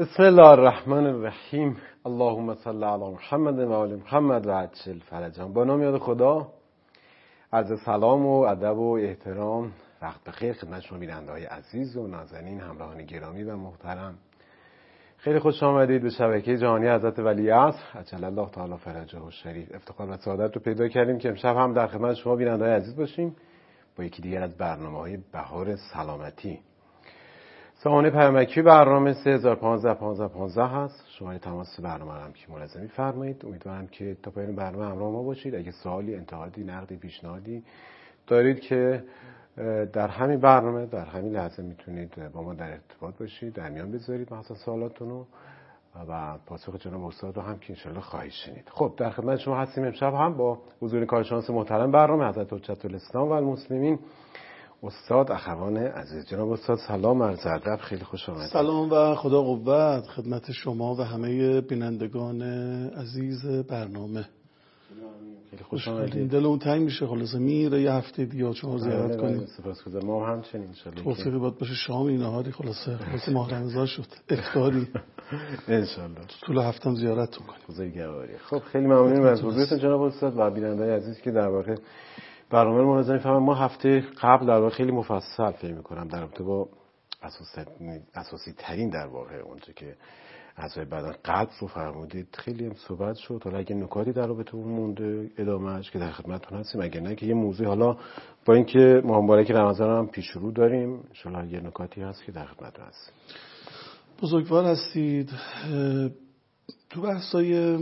بسم الله الرحمن الرحیم. اللهم صل علی محمد و آل محمد و عجل فرجهم. با نام یاد خدا. عرض سلام و ادب و احترام، وقت بخیر خدمت شما بیننده‌های عزیز و نازنین، همراهان گرامی و محترم. خیلی خوش آمدید به شبکه جهانی حضرت ولیعصر عجل الله تعالی فرجه و شریف. افتخار و سعادت رو پیدا کردیم که امشب هم در خدمت شما بیننده‌های عزیز باشیم با یکی دیگر از برنامه‌های بهار سلامتی. سامانه پیامکی برنامه 3015 هست. شما تماس برنامه هم که ملاحظه می‌فرمایید. امیدوارم که تا پایان برنامه همراه ما باشید. اگه سوالی، انتقادی، نقدی، پیشنهادی دارید که در همین برنامه در همین لحظه میتونید با ما در ارتباط باشید، در میان بذارید مثلا سوالاتون رو و پاسخ جناب استاد رو هم که انشالله خواهید شنید. خب در خدمت شما هستیم امشب هم با حضور کارشناس محترم برنامه حضرت حجت الاسلام و المسلمین استاد اخوان عزیز. جناب استاد سلام عرض ادب، خیلی خوش آمدید. سلام و خدا قوت خدمت شما و همه بینندگان عزیز برنامه. خیلی خوش آمدید. دلمون تنگ میشه خلاصه میره یه هفته دیگه شما زیارت کنیم. سپاسگزارم. ما هم همچنین ان شاء الله. توفیقی باید باشه شام نهاری خلاصه ماه رمضان شد افطاری ان شاء الله طول هفتم زیارتتون کنیم. خدای گواهی. خب خیلی ممنونیم از حضورتون جناب استاد و بینندگان عزیز که در واقع برنامه رو منظم می‌فهمم. ما هفته قبل در واقع خیلی مفصل فکر می‌کنم در رابطه با اساسی ترین در واقع اونجا که اعضای بدن قلب رو فرمودید خیلی هم صحبت شد. حالا اگه نکاتی در رابطه اون مونده ادامهش که در خدمتتون هستیم، اگه نه که یه موضوع حالا با اینکه ماه مبارک رمضان هم پیش رو داریم ان شاءالله یه نکاتی هست که در خدمتتون هست. بزرگوار هستید. تو بحثای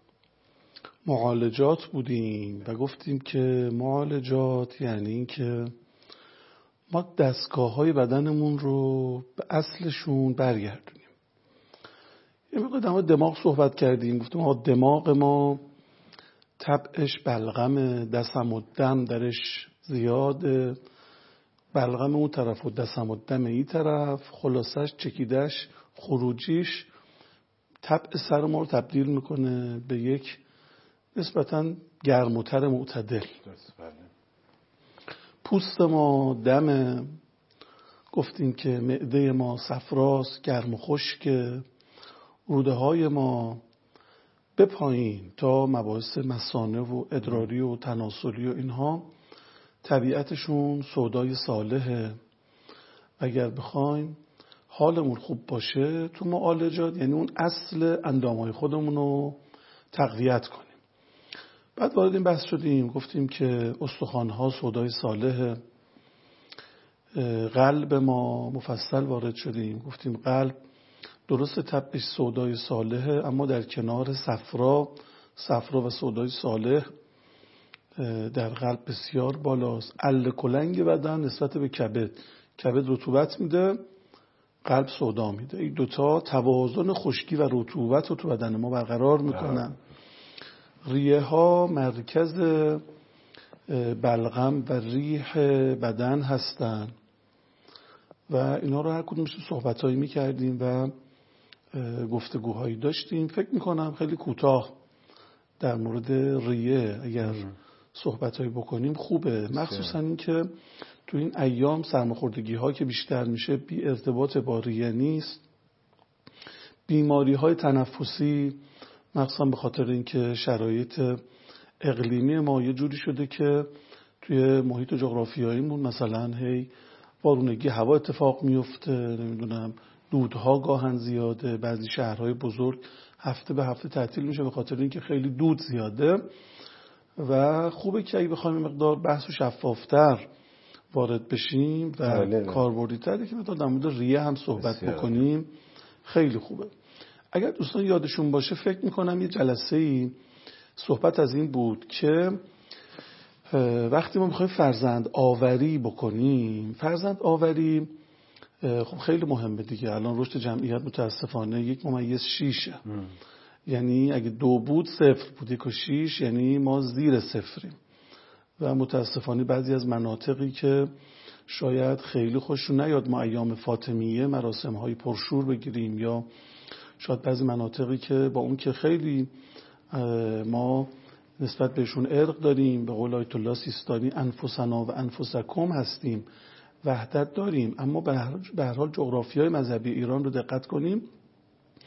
معالجات بودیم و گفتیم که معالجات یعنی این که ما دستگاه‌های بدنمون رو به اصلشون برگردونیم. یه مقدار در مورد دماغ صحبت کردیم. گفتیم دماغ ما طبعش بلغم، دسم و دم درش زیاده، بلغم اون طرف و دسم و دم این طرف، خلاصش چکیدش خروجیش طبع سر ما رو تبدیل میکنه به یک نسبتاً گرم‌تر معتدل. پوست ما دمه، گفتیم که معده ما صفراست، گرم و خشکه، روده های ما به پایین تا مباحث مثانه و ادراری و تناسلی و اینها طبیعتشون سودای صالحه. اگر بخوایم حالمون خوب باشه تو معالجات یعنی اون اصل اندامهای خودمون رو تقویت کنیم. بعد وارد این بحث شدیم، گفتیم که استخوان‌ها سودای صالحه. قلب ما مفصل وارد شدیم، گفتیم قلب درست طبعش سودای صالحه اما در کنار صفرا و سودای صالح در قلب بسیار بالاست. اله کلنگ بدن نسبت به کبد رطوبت میده، قلب سودا میده. این دوتا توازن خشکی و رطوبت رو تو بدن ما برقرار میکنن. ریه ها مرکز بلغم و ریح بدن هستن و اینا رو هر کدومش صحبتایی میکردیم و گفتگوهایی داشتیم. فکر میکنم خیلی کوتاه در مورد ریه اگر صحبتایی بکنیم خوبه، مخصوصا این که تو این ایام سرماخوردگی ها که بیشتر میشه بی ارتباط با ریه نیست. بیماری های تنفسی مخصوصا به خاطر اینکه شرایط اقلیمی ما یه جوری شده که توی محیط جغرافیاییمون مثلا وارونگی هوا اتفاق میفته، نمیدونم دودها گاهن زیاده، بعضی شهرهای بزرگ هفته به هفته تعطیل میشه به خاطر اینکه خیلی دود زیاده و خوبه که اگه بخوایم مقدار بحث و شفافتر وارد بشیم و کاربردی تری که در مورد ریه هم صحبت بکنیم خیلی خوبه. اگر دوستان یادشون باشه فکر میکنم یه جلسه‌ای صحبت از این بود که وقتی ما میخوایم فرزند آوری بکنیم، فرزند آوری خب خیلی مهمه دیگه. الان رشد جمعیت متاسفانه 1.6 یعنی اگه 2 بود 0 بود، 1.6 یعنی ما زیر 0 و متاسفانه بعضی از مناطقی که شاید خیلی خوششون نیاد ما ایام فاطمیه مراسم های پرشور بگیریم یا شاید بعضی مناطقی که با اون که خیلی ما نسبت بهشون ارق داریم، به قول آیت الله سیستانی انفسنا و انفسکم هستیم، وحدت داریم، اما به هر حال جغرافیای مذهبی ایران رو دقت کنیم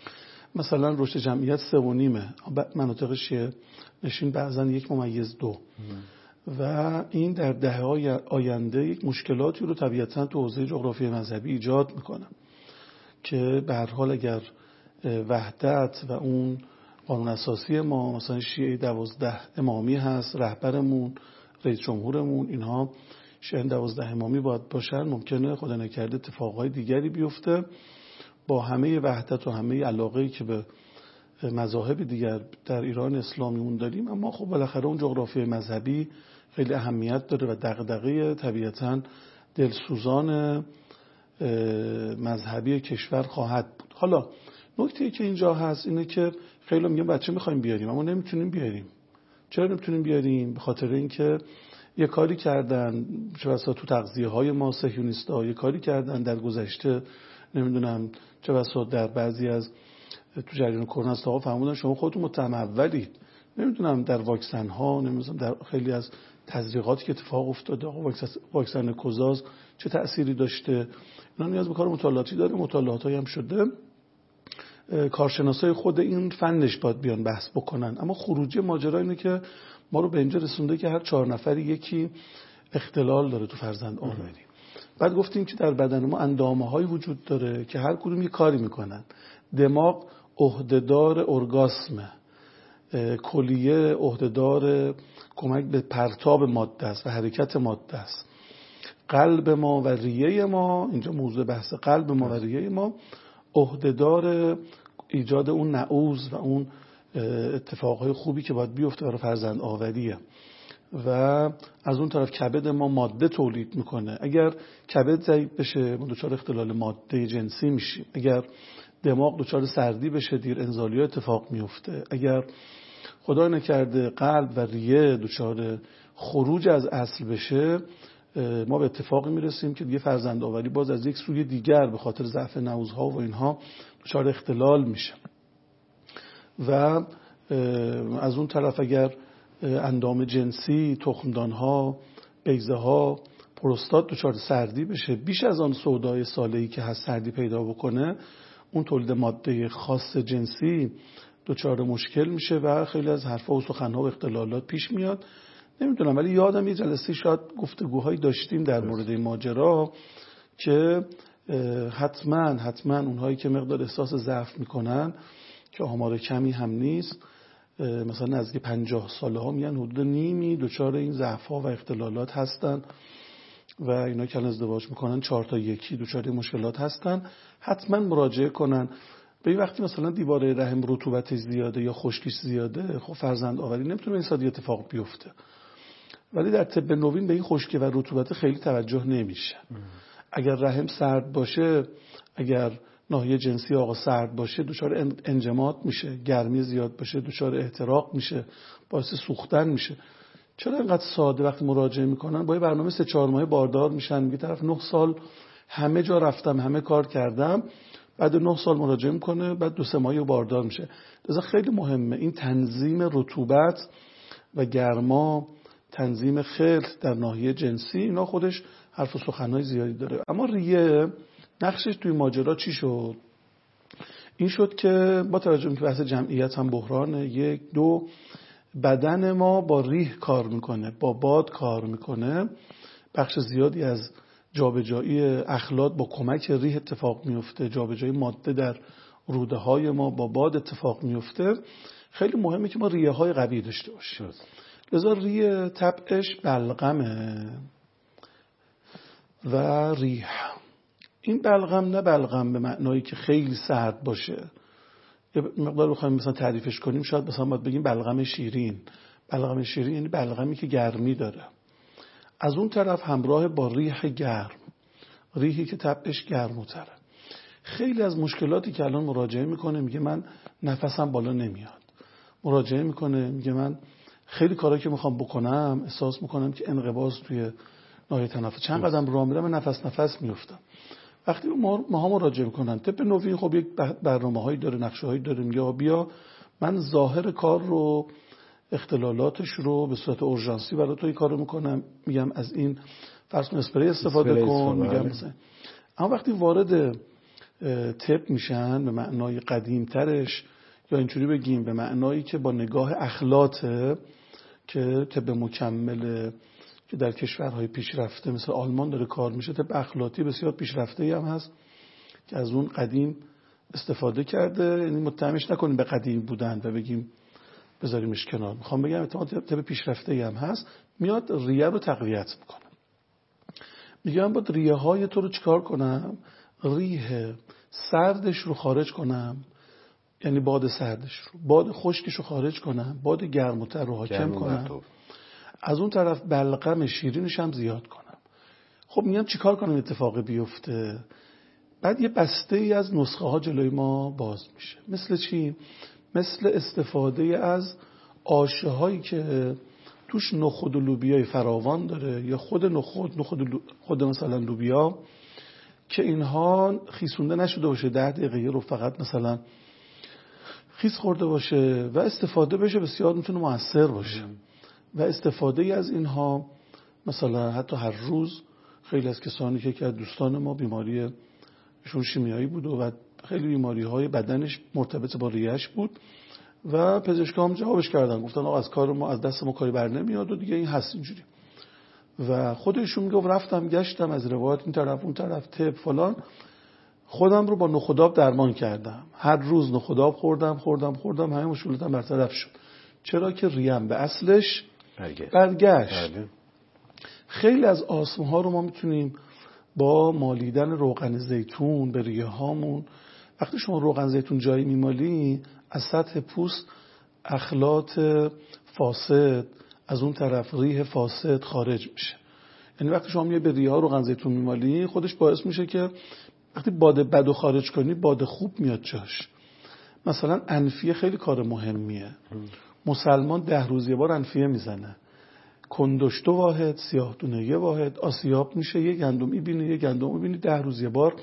مثلا رشد جمعیت 3.5 مناطق شیعه نشین بعضا 1.2 و این در دهه‌های آینده یک مشکلاتی رو طبیعتاً تو حوزه جغرافیای مذهبی ایجاد میکنه که به هر حال اگر وحدت و اون قانون اساسی ما مثلا شیعه 12 امامی هست، رهبرمون رئیس جمهورمون اینها شیعه 12 امامی باید باشن، ممکنه خدا نکرده اتفاقهای دیگری بیفته با همه وحدت و همه علاقه‌ای که به مذاهب دیگر در ایران اسلامیمون داریم، اما خب بالاخره اون جغرافیای مذهبی خیلی اهمیت داره و دغدغه طبیعتاً دلسوزان مذهبی کشور خواهد بود. حالا نکته‌ای که اینجا هست اینه که خیلی میگن بچه می‌خوایم بیاریم اما نمیتونیم بیاریم. چرا نمیتونیم بیاریم؟ به خاطر اینکه یه کاری کردن چه بسا تو تغذیه‌های ما صهیونیست‌ها، یه کاری کردن در گذشته، نمیدونم چه بسا در بعضی از تو جریان کرونا آقا فهموندن شما خودتون متهم اولید، نمیدونم در واکسن ها، نمیدونم در خیلی از تزریقاتی که اتفاق افتاده، واکسن کوزاز چه تأثیری داشته، اینا نیاز به کار مطالعاتی داره، مطالعاتی هم شده، کارشناسای خود این فنش باید بیان بحث بکنن. اما خروجی ماجرا اینه که ما رو به اینجا رسونده که هر 4 نفری یکی اختلال داره تو فرزند آوری. بعد گفتیم که در بدن ما اندامه‌هایی وجود داره که هر کدوم یه کاری میکنن. دماغ عهدهدار ارگاسمه، کلیه عهدهدار کمک به پرتاب ماده است و حرکت ماده است. قلب ما و ریه ما، اینجا موضوع بحث قلب ما و ریه ما، عهدهدار ایجاد اون نعوز و اون اتفاقهای خوبی که باید بیفته برای فرزند آوریه. و از اون طرف کبد ما ماده تولید میکنه. اگر کبد ضعیف بشه ما دچار اختلال ماده جنسی میشیم. اگر دماغ دچار سردی بشه دیر انزالی اتفاق میفته. اگر خدا نکرده قلب و ریه دچار خروج از اصل بشه ما به اتفاقی میرسیم که دیگه فرزند آوری باز از یک سوی دیگر به خاطر ضعف نعوزها و اینها دچار اختلال میشه. و از اون طرف اگر اندام جنسی، تخمدانها، بیضه ها، پروستات دچار سردی بشه، بیش از آن سودای ساله‌ای که هست سردی پیدا بکنه، اون تولید ماده خاص جنسی دچار مشکل میشه و خیلی از حرفا و سخنها و اختلالات پیش میاد. نمیدونم ولی یادم یه جلسه شاید گفتگوهایی داشتیم در مورد این ماجرا که حتما اونهایی که مقدار احساس ضعف میکنن که آمار کمی هم نیست، مثلا نزدیک 50 ساله ها میگن حدود نیمی دچار این ضعف ها و اختلالات هستن و اینا که ازدواج میکنن 4 تا 1 دچار مشکلات هستن. حتما مراجعه کنن. به این وقتی مثلا دیواره رحم رطوبت زیاده یا خشکیش زیاده، خب فرزند آوری نمیتونه این سادی اتفاق بیفته. ولی در طب نوین به این خشکی و رطوبت خیلی توجه نمیشه. اگر رحم سرد باشه، اگر ناحیه جنسی آقا سرد باشه دچار انجماد میشه، گرمی زیاد باشه دچار احتراق میشه، باعث سوختن میشه. چرا اینقدر ساده وقتی مراجعه میکنن با یه برنامه 3-4 ماهه باردار میشن، میگه طرف 9 سال همه جا رفتم، همه کار کردم، بعد 9 سال مراجعه میکنه، بعد 2-3 ماهه باردار میشه. لذا خیلی مهمه این تنظیم رطوبت و گرما، تنظیم خلط در ناحیه جنسی، اینا خودش حرف و سخنهای زیادی داره. اما ریه نقشش توی ماجرا چی شد؟ این شد که با توجه که بحث جمعیت هم بحرانه، 1-2 بدن ما با ریح کار میکنه، با باد کار میکنه. بخش زیادی از جابجایی اخلاط با کمک ریح اتفاق میفته، جابجایی ماده در روده های ما با باد اتفاق میفته. خیلی مهمه که ما ریه های قوی داشته باشیم. لذا ریه طبعش بلغمه و ریح. این بلغم نه بلغم به معنایی که خیلی سرد باشه، یه مقدار بخوایم مثلا تعریفش کنیم شاید مثلا باید بگیم بلغم شیرین. بلغم شیرین یعنی بلغمی که گرمی داره. از اون طرف همراه با ریح گرم، ریحی که طبعش گرم‌تره. خیلی از مشکلاتی که الان مراجعه میکنه میگه من نفسم بالا نمیاد، مراجعه میکنه میگه من خیلی کارا که میخوام بکنم احساس میکنم که انقباض توی ناحیه تنفس، چند قدم راه میرم نفس میفتم. وقتی ما مراجعه میکنن طب نوین خب یک برنامه‌هایی داره، نقشه‌هایی داره، میگه بیا من ظاهر کار رو، اختلالاتش رو به صورت اورژانسی برای تو این کارو میکنم، میگم از این فرض کن اسپری استفاده کن، میگم مثلا. اما وقتی وارد طب میشن به معنای قدیمترش، یا اینجوری بگیم به معنایی که با نگاه اخلاطه که طب مکمله که در کشورهای پیشرفته مثل آلمان داره کار میشه. طب اخلاطی بسیار پیشرفته‌ای هم هست که از اون قدیم استفاده کرده، یعنی متهمش نکنیم به قدیم بودن و بگیم بذاریمش کنار. میخوام بگم طب پیشرفته‌ای هم هست، میاد ریه رو تقویت میکنه. میگم باید ریه های تو رو چیکار کنم؟ ریه سردش رو خارج کنم، یعنی باد سردش رو، باد خشکش رو خارج کنم، باد گرم‌تر رو حاکم کنم، از اون طرف بلغم شیرینش هم زیاد کنم. خب میگم چیکار کنم اتفاق بیفته؟ بعد یه بسته ای از نسخه ها جلوی ما باز میشه. مثل چی؟ مثل استفاده از آشه هایی که توش نخود و لوبیای فراوان داره، یا خود خود مثلا لوبیا که اینها خیسونده نشده باشه، 10 دقیقه رو فقط مثلا خیس خورده باشه و استفاده بشه، بسیار میتونه مؤثر باشه. و استفاده از اینها مثلا حتی هر روز، خیلی از کسانی که از دوستان ما بیماری شون شیمیایی بود و خیلی بیماری های بدنش مرتبط با ریه‌اش بود و پزشکام جوابش کردن، گفتن آقا از کار ما، از دست ما کاری بر نمیاد و دیگه این هست اینجوری. و خودشون میگفت رفتم گشتم از روایت این طرف اون طرف طب فلان، خودم رو با نخودآب درمان کردم، هر روز نخودآب خوردم همه مشکلاتم برطرف شد. چرا که ریم به اصلش برگشت. خیلی از آسم ها رو ما میتونیم با مالیدن روغن زیتون به ریه هامون، وقتی شما روغن زیتون جایی میمالی از سطح پوست اخلاط فاسد، از اون طرف ریه فاسد خارج میشه. یعنی وقتی شما میای به ریه ها روغن زیتون میمالی، خودش باعث میشه که وقتی باد بدو خارج کنی باد خوب میاد جاش. مثلا انفیه خیلی کار مهمیه. مسلمان 10 روز یه بار انفیه میزنه، کندش 2 واحد، سیاه دونه 1 واحد، آسیاب میشه، یه گندم میبینی 10 روز یه بار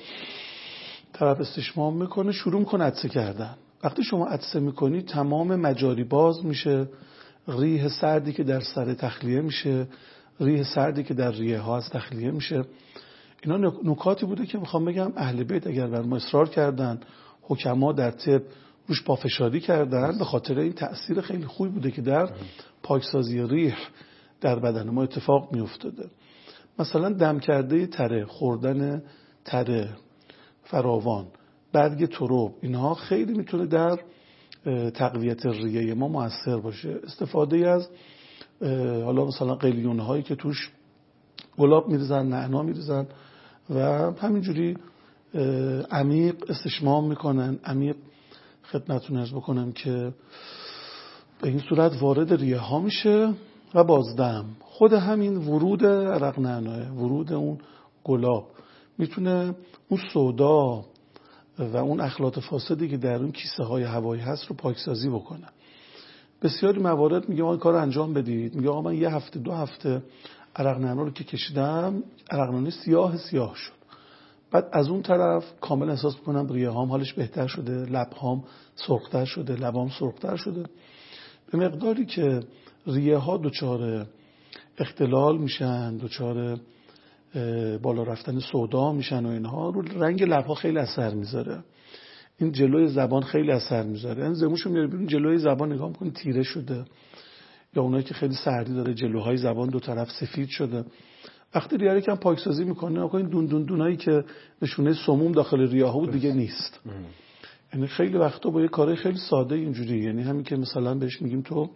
طرف استشمام میکنه، شروع میکنه عطسه کردن. وقتی شما عطسه میکنی تمام مجاری باز میشه، ریه سردی که در سر تخلیه میشه، ریه سردی که در ریه ها از تخلیه میشه. اینا نکاتی بوده که میخوام بگم اهل بیت اگر بر ما اصرار کردن، حکما در طب روش پافشاری کردن، به خاطر این تأثیر خیلی خوبی بوده که در پاکسازی ریح در بدن ما اتفاق میافتاده. مثلا دم کرده تره، خوردن تره فراوان، برگ ترب، اینها خیلی میتونه در تقویت ریه ما مؤثر باشه. استفاده از حالا مثلا قلیونه هایی که توش گلاب میریزن، نعنا میریزن و همینجوری عمیق استشمام میکنن. عمیق خدمتتون عرض بکنم که به این صورت وارد ریه ها میشه و بازدم. خود همین ورود عرق نعناه، ورود اون گلاب میتونه اون سودا و اون اخلاط فاسدی که در اون کیسه های هوایی هست رو پاکسازی بکنه. بسیاری موارد میگه این کار انجام بدید، میگه آقا من 1 هفته 2 هفته عرق نعناه رو که کشیدم، عرق نعناه سیاه شد، بعد از اون طرف کامل احساس میکنم ریه هام حالش بهتر شده، لب هام سرختر شده، لبام سرختر شده. به مقداری که ریه ها دچار اختلال میشن، دچار بالا رفتن سودا میشن و اینها، رو رنگ لب ها خیلی اثر میذاره. این جلوی زبان خیلی اثر میذاره. این زموشو میاره بیرون، جلوی زبان نگاه میکنی تیره شده، یا اونایی که خیلی سردی داره جلوهای زبان دو طرف سفید شده. وقتی ریه رو کم پاکسازی میکنه، آقا این دونایی که نشونه سموم داخل ریه ها بود دیگه نیست. یعنی خیلی وقتا با یه کارهای خیلی ساده اینجوری، یعنی همین که مثلا بهش میگیم تو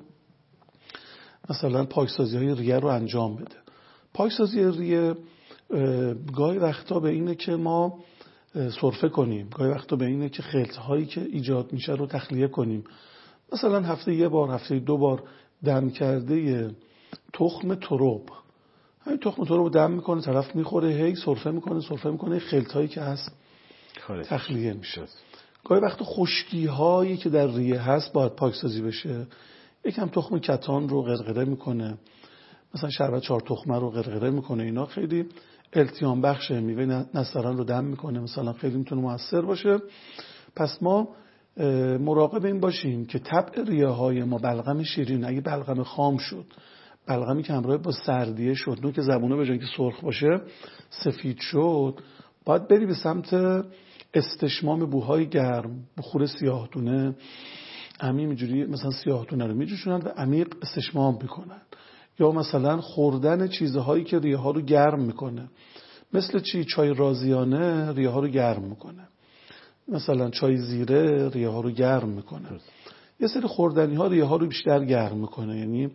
مثلا پاکسازی های ریه رو انجام بده. پاکسازی ریه گاهی وقتا به اینه که ما سرفه کنیم، گاهی وقتا به اینه که خلط هایی که ایجاد میشه رو تخلیه کنیم. مثلا هفته 1 بار، هفته 2 بار دم کرده تخم ترب، همین تخم ترب رو دم میکنه، طرف میخوره، هی سرفه میکنه، خلط هایی که هست تخلیه میشه. گاهی وقتا خشکی هایی که در ریه هست باید پاکسازی بشه. یکم تخم کتان رو غرغره میکنه، مثلا شربت 4 تخمه رو غرغره میکنه، اینا خیلی التیام بخشه. میوه نسترن رو دم میکنه، مثلا خیلی میتونه موثر باشه. پس ما مراقب این باشیم که طبع ریه های ما بلغم شیرین، اگه بلغم خام شد، بلغمی که همراه با سردیه شد، نوک زبونه به جای که سرخ باشه سفید شد، باید بری به سمت استشمام بوهای گرم، بخور سیاه‌دونه. عمیق اینجوری مثلا سیاه‌دونه رو میجوشونن و عمیق استشمام میکنن. یا مثلا خوردن چیزهایی که ریه ها رو گرم میکنه. مثل چی؟ چای رازیانه ریه ها رو گرم میکنه. مثلا چای زیره ریه ها رو گرم میکنه. یه سری خوردنی ها ریه ها رو بیشتر گرم میکنه. یعنی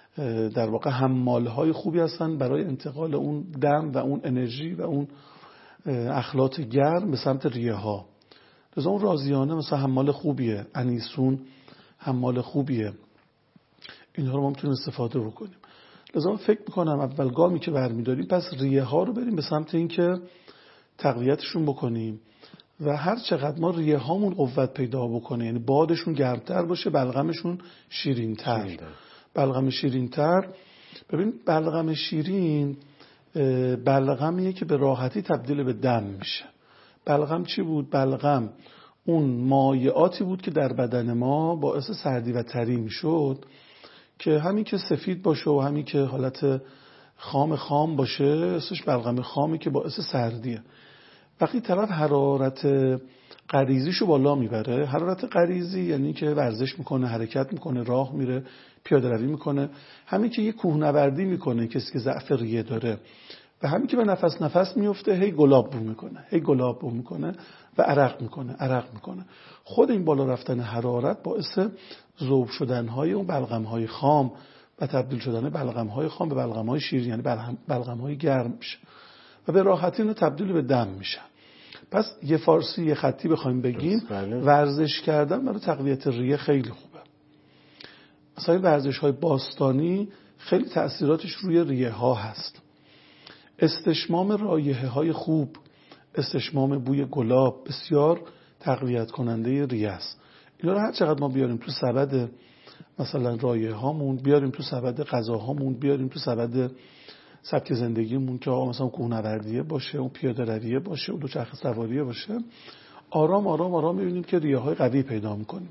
در واقع حمال های خوبی هستن برای انتقال اون دم و اون انرژی و اون اخلاط گرم به سمت ریه ها. لذا اون رازیانه مثلا حمال خوبیه، انیسون حمال خوبیه. اینها رو ما میتونیم استفاده بکنیم. لذا من فکر میکنم اول گامی که برمیداریم پس ریه ها رو بریم به سمت این که تقویتشون بکنیم و هر چقدر ما ریه هامون قوت پیدا بکنه، یعنی بادشون گرمتر باشه، بلغمشون شیرینتر. بلغم شیرینتر، ببین بلغم شیرین بلغمیه که به راحتی تبدیل به دم میشه. بلغم چی بود؟ بلغم اون مایعاتی بود که در بدن ما باعث سردی و تری میشد، که همین که سفید باشه و همین که حالت خام باشه اسمش بلغم خامی که باعث سردیه. وقتی طرف حرارت غریزیشو بالا میبره، حرارت غریزی یعنی که ورزش میکنه، حرکت میکنه، راه میره، پیاده روی میکنه، همین که یه کوهنوردی میکنه کسی که ضعف ریه داره، و همین که به نفس میفته هی گلاب بو میکنه و عرق میکنه. خود این بالا رفتن حرارت باعث ذوب شدنهای اون بلغمهای خام و تبدیل شدن بلغمهای خام به بلغمهای شیرین، یعنی بلغمهای گرم میشه و به راحتی اینو تبدیل به دم میشن. پس یه فارسی یه خطی بخوایم بگیم، ورزش کردن برای تقویت ریه خیلی خوبه. مثلا این ورزش های باستانی خیلی تأثیراتش روی ریه ها هست. استشمام رایحه های خوب، استشمام بوی گلاب بسیار تقویت کننده ریه است. اینا رو هر چقدر ما بیاریم تو سبد مثلا رایحه هامون، بیاریم تو سبد غذاهامون، بیاریم تو سبد سبک زندگیمون که مثلا کوهنوردیه باشه، اون پیاده رویه باشه، اون دوچرخه سواریه باشه، آرام می‌بینیم که ریه های قوی پیدا می‌کنیم.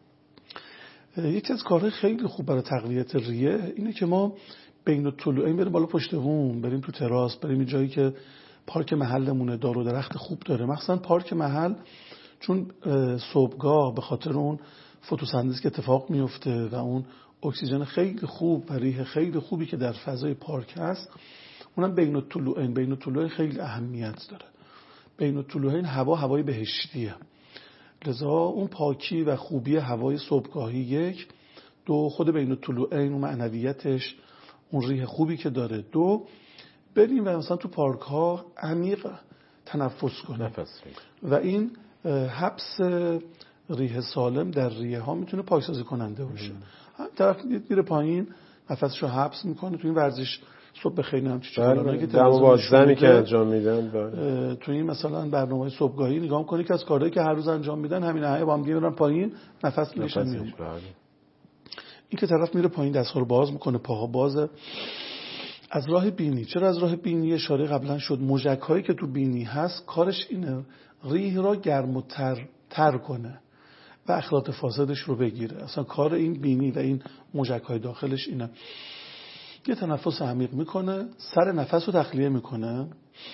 یکی از کارهای خیلی خوب برای تقویت ریه اینه که ما بین الطلوعین بریم بالا پشت بوم، بریم تو تراس، بریم این جایی که پارک محلمونه دار و درخت خوب داره. مثلا پارک محل چون صبحگاه به خاطر اون فتوسنتز که اتفاق میفته و اون اکسیژن خیلی خوب و ریح خیلی خوبی که در فضای پارک هست، اونم بین الطلوعین خیلی اهمیت داره. بین الطلوعین هوای بهشتیه. لذا اون پاکی و خوبی هوای صبحگاهی یک، دو خود بین الطلوعین اون معنویتش، اون ریح خوبی که داره، دو بریم و مثلا تو پارک ها عمیق تنفس کنیم و این حبس ریح سالم در ریه ها میتونه پاکسازی کننده باشه. طرف میره پایین نفسشو حبس میکنه. تو این ورزش صبح خیلی هم چیزایی که دم و بازدمی که انجام میدن، تو این مثلا برنامه صبحگاهی نگاه میکنی که از کارهایی که هر روز انجام میدن همین با هم میرن پایین، نفس میکشن میون. این که طرف میره پایین دست‌ها رو باز میکنه، پاها بازه. از راه بینی، چرا از راه بینی اشاره قبلا شد، موژک‌هایی که تو بینی هست کارش اینه ریح را گرم و تر کنه و اخلاط فاسدش رو بگیره. اصلا کار این بینی و این موژک‌های داخلش اینه. یه تنفس عمیق میکنه، سر نفس رو تخلیه میکنه،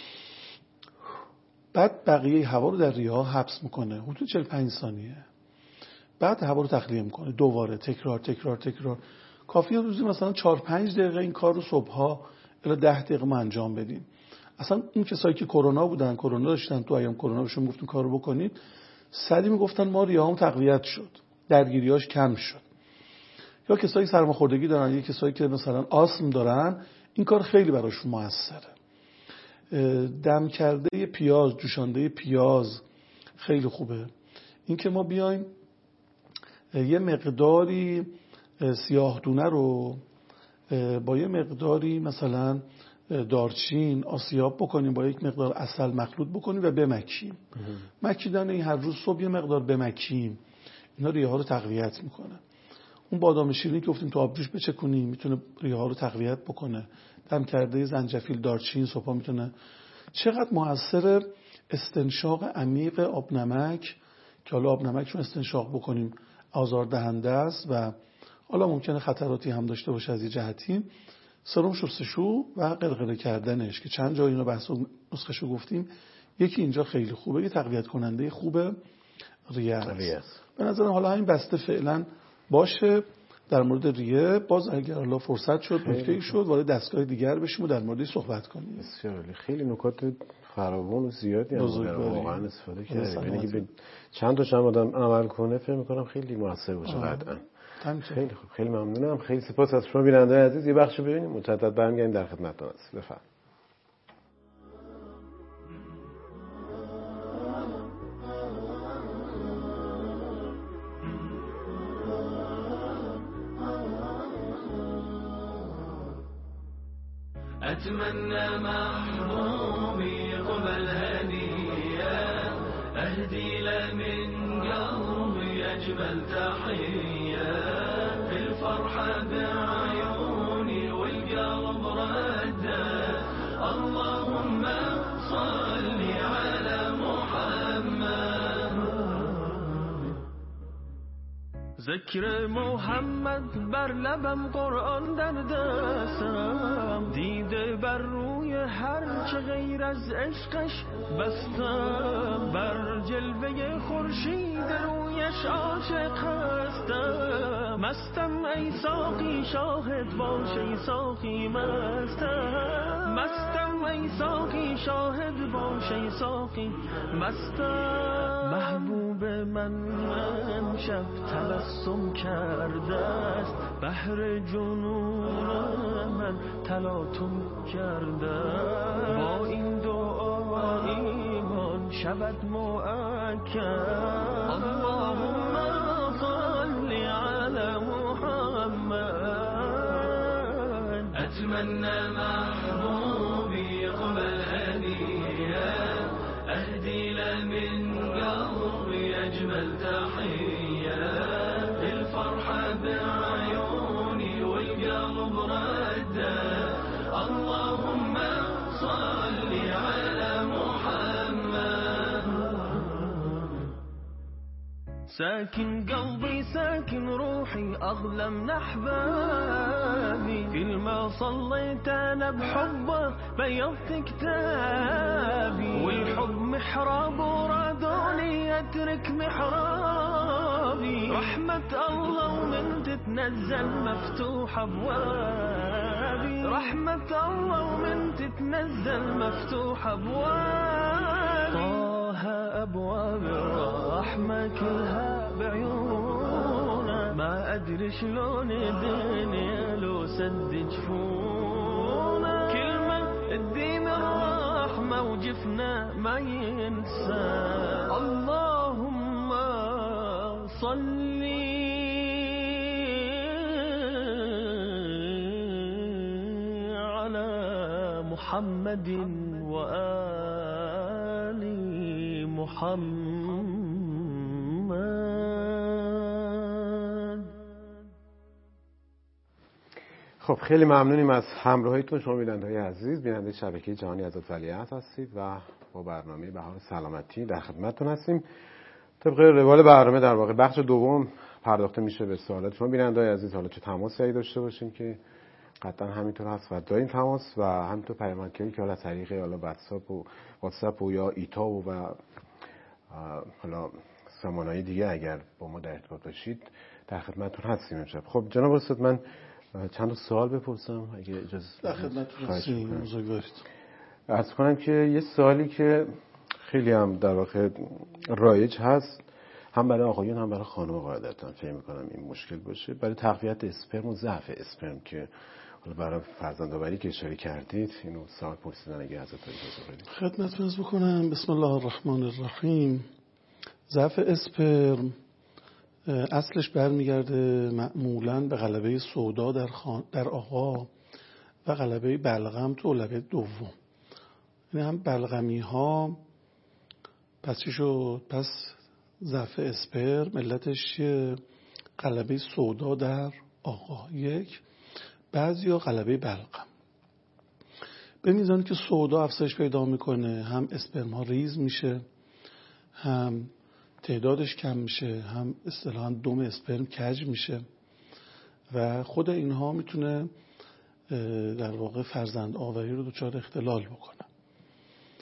بعد بقیه هوا رو در ریه ها حبس میکنه حدود 45 ثانیه، بعد هوا رو تخلیه میکنه. دوباره تکرار. کافیه روزی مثلا 4-5 دقیقه این کار رو صبحها الی 10 دقیقه ما انجام بدیم. اصلا اون کسایی که کرونا داشتن تو ایام کرونا بهشون گفتیم کارو بکنید، سری میگفتن ما ریه‌هام تقویت شد، درگیریاش کم شد. یا کسایی سرماخوردگی دارن، یا کسایی که مثلا آسم دارن، این کار خیلی براشون موثره. دم کرده پیاز، جوشانده پیاز خیلی خوبه. این که ما بیایم یه مقداری سیاه‌دونه رو با یه مقداری مثلا دارچین آسیاب بکنیم، با یک مقدار عسل مخلوط بکنیم و بمکیم. مکیدن این هر روز صبح یه مقدار بمکیم، اینا ریه ها رو تقویت میکنه. اون بادام شیرینی که گفتیم تو آبجوش بچکونیم میتونه ریه ها رو تقویت بکنه. دم کرده زنجفیل، دارچین صبح میتونه. چقدر موثر استنشاق عمیق آب نمک، که حالا آب نمک رو استنشاق بکنیم آزاردهنده است و حالا ممکنه خطراتی هم داشته باشه از یه جهتی. سرم شستشو و قرقره کردنش که چند جای اینو بحث و نسخه‌شو گفتیم، یکی اینجا خیلی خوبه، یه تقویت کننده خوبه ریه است. به نظرم حالا همین بسته فعلا باشه در مورد ریه. باز اگر حالا فرصت شد نکته‌ای شد وارد دستگاه دیگر بشیم و در موردش صحبت کنیم. بسیار خیلی نکات فراوان و زیادی هم واقعا استفاده کردیم. یعنی که چند تا آدم عمل کنه فکر می‌کنم خیلی موثر باشه قطعا. خیلی خوب، خیلی ممنونم. خیلی سپاس از شما بیننده عزیز. یه بخش ببینیم مجدد برمیگردیم در خدمتتون هستیم. بفرمایید. أتمنى محبوبي قبل هدية أهدي له من قلبي أجمل تحية في الفرحة بعيوني والقلب ردة اللهم صل على محمد. ذکر محمد بر لبم، قرآن در دستم، دیده بر روی هر چه غیر از عشقش بستم، بر جلوه خورشید رویش عاشق هستم، مستم ای ساقی شاهد باش ای ساقی مستم، مستم ای ساقی شاهد باش ای ساقی مستم. محبوب من امشب تبسم کرده است، بحر جنون من تلاطم کرده، با این دعا ایمان شود مؤکد. اللهم صل على محمد. اتمنى محبوبي قبل هدية اهدي له من قلبي اجمل تحية، الفرحة بعيوني والقلب ردة اللهم صل على محمد. ساكن قلبي ساكن روحي أغلى من أحبابي، كل ما صليت أنا بحبه بيضت كتابي، والحب محراب ورادوني أترك محرابي، رحمة الله ومن تتنزل مفتوح أبوابي، رحمة الله ومن تتنزل مفتوح أبوابي. أبواب الرحمة كلها بعيونا، ما أدري شلون الدنيا لو سد جفونا، كلمة الدين الرحمة وجفنا ما ينسى. اللهم صل على محمد وآل محمد. خب خیلی ممنونیم از همراهیتون شما بیننده‌های عزیز، بیننده شبکه جهانی عزت ولیعهد هستید و با برنامه بهار سلامتی در خدمتتون هستیم. طبق روال برنامه در واقع بخش دوم پرداخته میشه به سوالات شما بیننده‌های عزیز. حالا چه تماسی داشته باشیم که قطعا همینطور هست و داریم تماس و همینطور پیامک‌هایی که حالا از طریق حالا واتساپ و یا ایتا و حالا سامانه‌های دیگه اگر با ما در ارتباط باشید در خدمتتون هستیم امشب. خب جناب استاد من چند تا سوال بپرسم اگه اجازه در خدمتتون هستیم. عرض کنم که یه سوالی که خیلی هم در واقع رایج هست هم برای آقایون هم برای خانم قاعدتاً فکر می‌کنم این مشکل باشه، برای تقویت اسپرم و ضعف اسپرم که حالا برای فرزندآوری که اشاره کردید اینو سوال پرسیدن اگه حضرت اجازه بدید. خدمتتون عرض بکنم. بسم الله الرحمن الرحیم. ضعف اسپرم اصلش برمیگرده معمولاً به غلبه سودا در آقا و غلبه بلغم تو اولویت دوم. یعنی هم بلغمی ها پس چی شد؟ پس ضعف اسپرم علتش غلبه سودا در آقا یک، بعضیا غلبه بلغم. به میزانی که سودا افزایش پیدا میکنه هم اسپرم ها ریز میشه، هم تعدادش کم میشه، هم اصطلاحاً دم اسپرم کج میشه و خود اینها میتونه در واقع فرزند آوری رو دچار اختلال بکنه.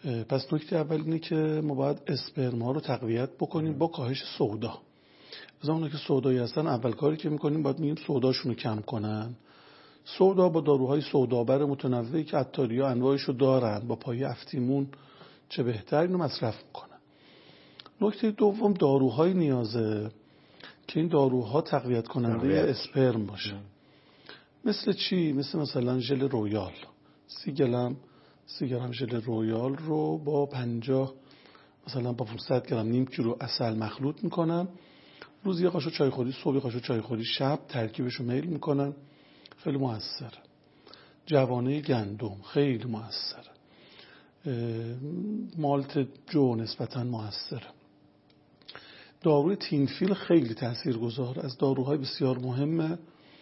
پس نکته اول اینه که ما باید اسپرم ها رو تقویت بکنیم با کاهش سودا. از اونها که سودایی هستن اول کاری که میکنیم باید میگیم سوداشون رو کم کنن. سودا با داروهای سودابر متنوعی که عطاریا انواعشو دارن با پای افتیمون چه بهتر اینو مصرف میکنن. نکته دوم داروهای نیازه که این داروها تقویت کننده اسپرم باشه. مثل چی؟ مثلا ژل رویال. 30 گرم ژل رویال رو با 50 مثلا با 500 گرم نیم کیلو عسل مخلوط میکنن. روز یه قاشق چایخوری صبح، یه قاشق چایخوری شب، ترکیبش رو میل میکنن. خیلی موثر. جوانه گندم خیلی موثر. مالت جو نسبتاً موثر. داروی تینفیل خیلی تاثیرگذار، از داروهای بسیار مهمه.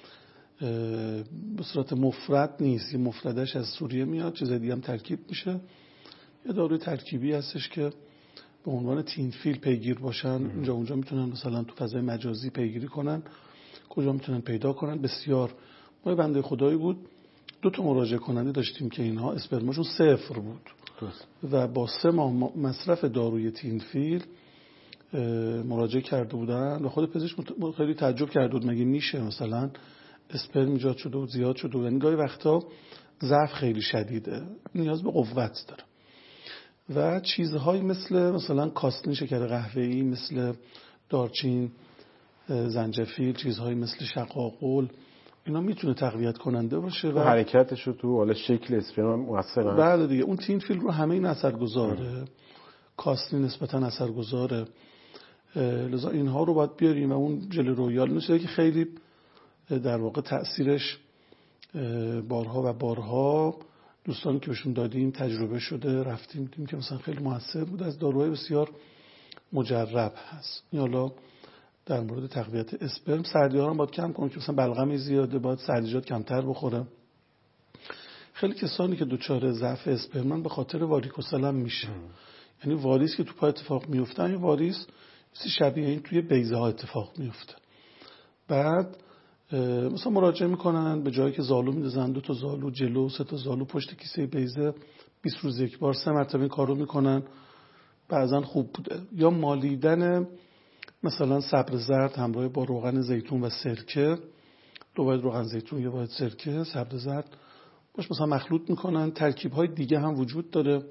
به صورت مفرد نیست، یه مفردش از سوریه میاد، چیز دیگه هم ترکیب میشه. یه داروی ترکیبی هستش که به عنوان تینفیل پیگیر باشن. اینجا اونجا میتونن مثلا تو فضای مجازی پیگیری کنن، کجا میتونن پیدا کنن. بسیار ما بنده خدایی بود 2 مراجعه کننده داشتیم که اینها اسپرمشون 0 بود و با 3 ماه مصرف داروی تینفیل مراجعه کرده بودن و خود پزشک خیلی تعجب کرده بود مگه میشه مثلا اسپرم ایجاد شده و زیاد شده و یعنی گاهی وقتا ضعف خیلی شدیده، نیاز به قوت داره. و چیزهایی مثلا کاستین شکر قهوه‌ای، مثل دارچین، زنجفیل، چیزهایی مثل شقاقل، اینا میتونه تقویت کننده باشه و حرکتش رو تو حالا شکل اسپرم مؤثره. بله دیگه اون تینفیل رو همه این اثرگذاره. کاستین نسبتا اثرگذاره. لذا اینها رو باید بیاریم و اون ژل رویال نشه که خیلی در واقع تأثیرش بارها و بارها دوستانی که بهشون دادیم تجربه شده، رفتیم دیدیم که مثلا خیلی موثر بود، از داروهای بسیار مجرب هست. این حالا در مورد تقویت اسپرم. سردی‌ها هم باید کم کنیم که مثلا بلغمی زیاده، باید سبزیجات کمتر بخوره. خیلی کسانی که دچار ضعف اسپرمن به خاطر واریکوسل هم میشه. یعنی واریس که تو پا اتفاق میفته، این واریس شبیه این توی بیضه ها اتفاق میفته. بعد مثلا مراجعه میکنن به جایی که زالو میدازن 2 زالو جلو، 3 زالو پشت کیسه بیضه 20 روز یک بار 3 مرتبه این کارو میکنن. بعضن خوب بوده. یا مالیدن مثلا سبز زرد همراه با روغن زیتون و سرکه، 2 واحد روغن زیتون، 1 واحد سرکه، سبز زرد باش مثلا مخلوط میکنن. ترکیب های دیگه هم وجود داره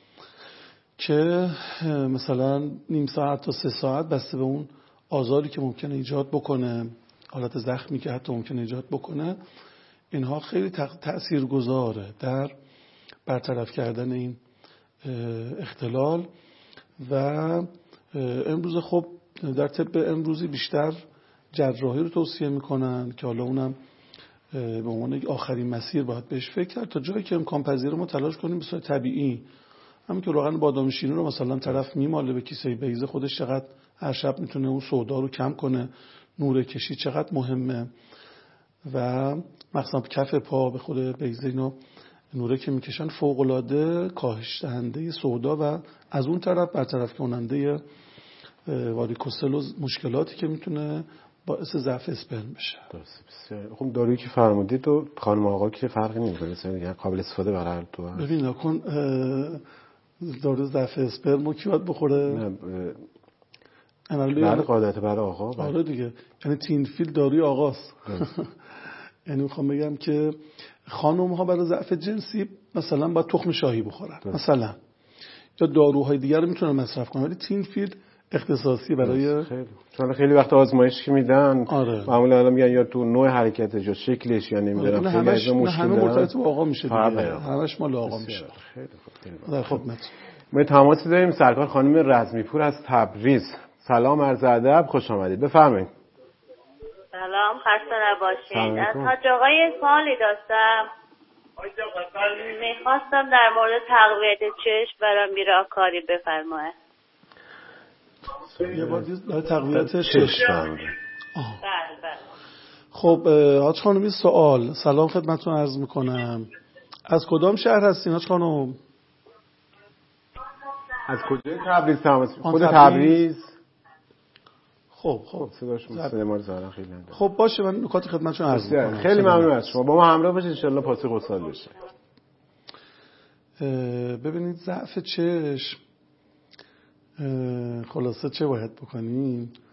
که مثلا نیم ساعت تا 3 ساعت بسته به اون آزاری که ممکنه ایجاد بکنه، حالت زخمی که حتی ممکنه ایجاد بکنه، اینها خیلی تأثیرگذاره در برطرف کردن این اختلال. و امروز خب در طب امروزی بیشتر جراحی رو توصیه میکنن که حالا اونم به عنوان آخرین مسیر باید بهش فکر کرد تا جایی که امکان پذیر ما تلاش کنیم به صورت طبیعی. همین که روغن بادام شیرین رو مثلا طرف میماله به کیسه بیضه، خودش چقدر هر شب میتونه اون سودا رو کم کنه. نور کشی چقدر مهمه و مخصوصا کف پا به خود بیضه اینا نوره که میکشن فوق العاده کاهش دهنده سودا و از اون طرف برطرف کننده واریکوسل و مشکلاتی که میتونه باعث ضعف اسپرم بشه. درسته. خب دارویی که فرمودید و خانم آقا که فرقی نمیکنه، مثلا قابل استفاده برای تو هست. ببین نکن دارو ضعف اسپرم کی باید بخوره؟ بله قاعدتا برای آقا. آره دیگه، یعنی تینفیل داروی آقاست. یعنی میخوام بگم که خانم ها برای ضعف جنسی مثلا باید تخم شاهی بخورن مثلا، یا داروهای دیگر رو میتونن مصرف کنن، ولی تینفیل اختصاصی برای چون خیلی وقت آزمایش که میدن معمولا الان میگن یا تو نوع حرکتش یا شکلش یا نمیدونم خیلی از مشکل همه مرتبط با آقا میشه دیگه، همش مال آقا میشه. خیلی خوب. در خدمت. ما تماسی داریم سرکار خانم رزمیپور از تبریز. سلام، عرض ادب، خوش آمدید، بفرمایید. سلام، خسته نباشید. از حاج آقای سوالی داشتم، میخواستم در مورد تقویت چشم برام میراکاری بفرمایید. یه بار برای تقویت چشم. بله. خب حاج خانم این سوال، سلام خدمتتون عرض میکنم. از کدام شهر هستین حاج خانم؟ از کجای تبریز تماس؟ خود تبریز. خب صداشون سلمان زارن خیلی نداره. خب باشه، من نکات خدمتتون عرض میکنم. خیلی ممنون از شما، با ما همراه باشید ان شاء الله پاسخ وصال بشه. ببینید ضعف چشم خلاصه چه باید بکنیم؟